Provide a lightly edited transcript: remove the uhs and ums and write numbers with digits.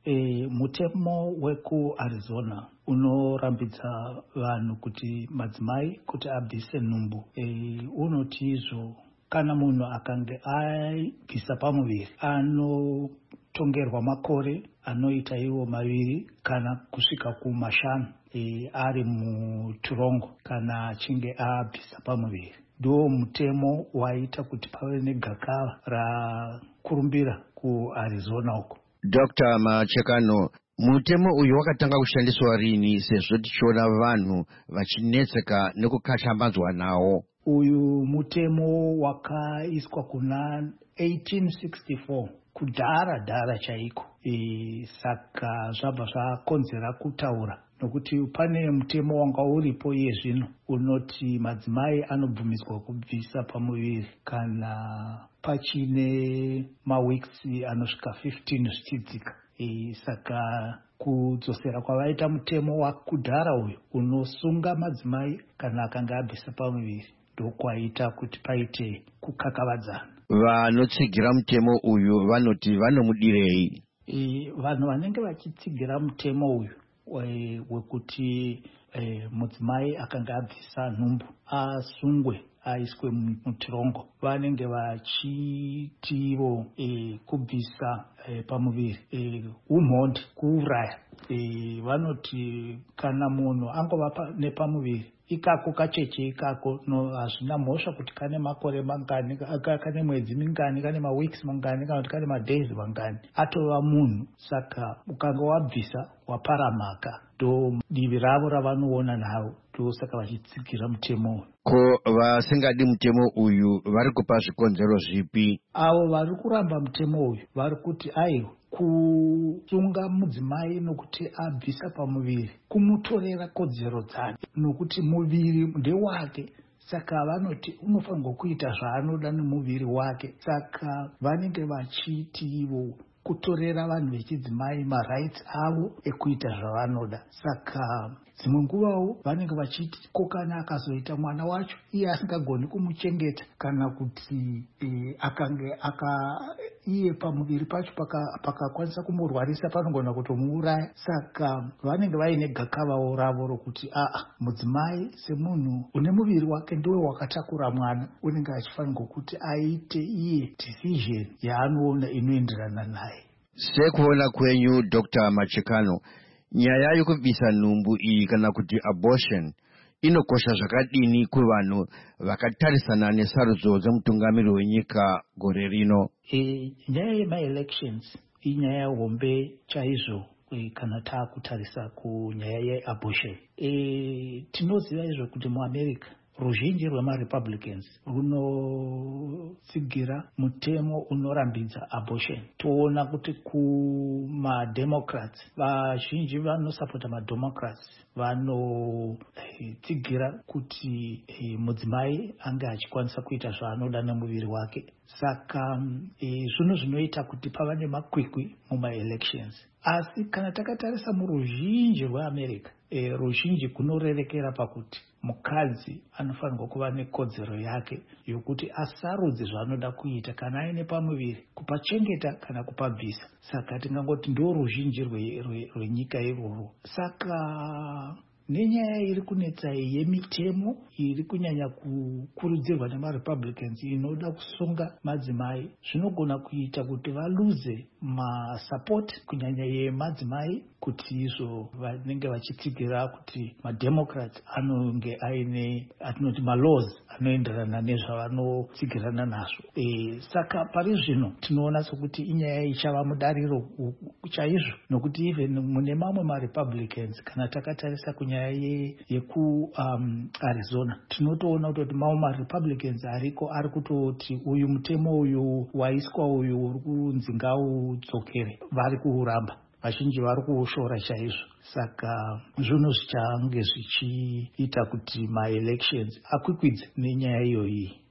Mutemo wekuArizona unorambidza vanhu kuti madzimai kuti abvise nhumbu unoti izvo kana munhu akange aibvisa pamuviri anotongerwa makore anoita iwo 2 kana kusvika ku5 ari mutorongo kana achinge abvisa pamuviri. Ndo mutemo waita kuti pave negakava rakurumbira kuArizona uko. Dr. Machekano, mutemo uyu wakatanga kushandiswa rini sezvo tichiona vanhu vachinetseka nekukashambadzwa nawo? Uyu mutemo wakaiswa kuna 1864 kudhara chaiko. Saka zvabva zvakonzera kutaura nokuti pane mutemo wanga uripo iye zvino unoti madzimai anobvumidzwa kubvisa pamuviri kana pachine maweeks anosvika 15 zvichidzika. Saka kudzosera kwavaita mutemo wakudhara uyu unosunga madzimai kana akanga abvisa pamuviri ndokwaita kuti paite kukakavadzana. Vanotsigira mutemo uyu vanoti vanomudirei? Vanhu vanenge vachitsigira mutemo uyu wekuti mudzimai akanga abvisa nhumbu asungwe aiswe mutorongo vanenge vachitivo kubvisa pamuviri umhonde, kuuraya. Vanoti kana munhu angova nepamuviri ikako kacheche ikako hazvina mhosva kuti kane makore mangani, kane mwedzi mingani, kane maweeks mangani kana kuti kane madays mangani, atova munhu. Saka ukanga wabvisa waparamaka, ndo divi ravo ravanoona navo, ndo saka vachitsigira mutemo uyu. Ko vasingadi mutemo uyu vari kupa zvikonzero zvipi? Avo vari kuramba mutemo uyu vari kuti aiwa, kusunga mudzimai nokuti abvisa pamuviri kumutorera kodzero dzake, nokuti muviri ndewake. Saka vanoti unofanirwa kuita zvaanoda nemuviri wake. Saka vanenge vachiti ivo kutorera vanhu vechidzimai marights avo ekuita zvavanoda. Saka dzimwe nguvawo vanenge vachiti ko kana akazoita mwana wacho iye asingagoni kumuchengeta kana kuti akange iye pamuviri pacho pakakwanisa kumurwarisa panogona kutomuuraya. Saka vanenge vaine gakavawo ravo rokuti mudzimai semunhu une muviri wake ndiwe wakatakura mwana, unenge achifanirwa kuti aite iye decision yaanoona inoenderana naye. Sekuona kwenyu Dr. Machekano, nyaya yekubvisa nhumbu iyi kana kuti abortion inokosha zvakadini kuvanhu vakatarisana nesarudzo dzemutungamiri wenyika gore rino? Nyaya yema-elections inyaya hombe chaizvo kana taakutarisa kunyaya yeabortion. Tinoziva izvo kuti muAmerica ruzhinji rwemaRepublicans runotsigira mutemo unorambidza abortion. Toona kuti kumaDemocrats vazhinji vanosapota maDemocrats vanotsigira kuti mudzimai ange achikwanisa kuita zvaanoda nemuviri wake. Saka zvino zvinoita kuti pava nemakwikwi mumaelections. Asi kana takatarisa muruzhinji rweAmerica, ruzhinji kunorerekera pakuti mukadzi anofanirwa kuva nekodzero yake yokuti asarudze zvaanoda kuita kana aine pamuviri, kupachengeta kana kupabvisa. Saka tingangoti ndo ruzhinji rwenyika irworwo. Saka nenyaya iri kunetsa yemitemo iri kunyanya kukurudzirwa nemaRepublicans inoda kusunga madzimai, zvinogona kuita kuti valuze masapoti kunyanya yemadzimai, kuti izvo vanenge vachitsigira kuti maDemocrats anonge aine atinoti malaws anoenderana nezvavanotsigirana nazvo. Saka pari zvino tinoona sokuti inyaya ichava mudariro chaizvo, nokuti even mune mamwe maRepublicans kana takatarisa kunyaya yekuArizona tinotoona kuti mamwe maRepublicans ariko ari kutoti uyu mutemo uyu waiswa uyu uri kunzi ngaudzokere, vari kuuramba. Vazhinji vari kuushora chaizvo. Saka zvinhu zvichange zvichiita kuti maelections akwikwidze nenyaya iyoyi.